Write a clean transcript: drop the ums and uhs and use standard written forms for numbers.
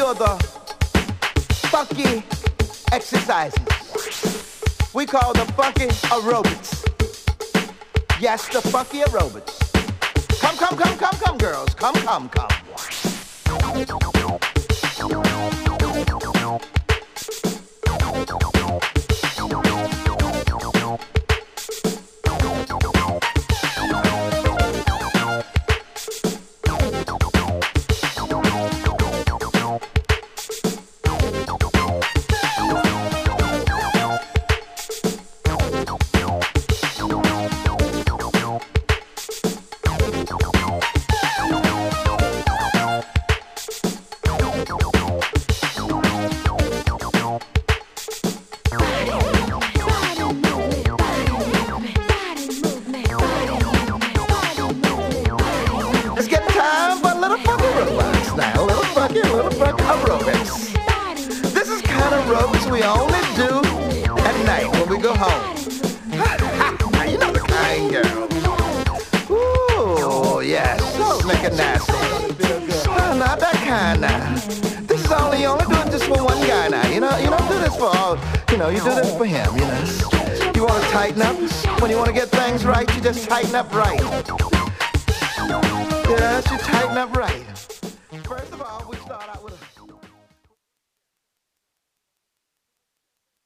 for the funky exercises. We call them funky aerobics. Yes, the funky aerobics. Come, come, come, come, come, girls. Come, come, come. Aerobics. This is kind of aerobics we only do at night when we go home. You know the kind, girl. Ooh, yes, so make it nasty. Oh, not that kind now. This is only, you only do it just for one guy now. You know, you don't do this for all, you know, you do this for him, you know. You want to tighten up? When you want to get things right, you just tighten up right. Yes, you tighten up right. First of all, we start out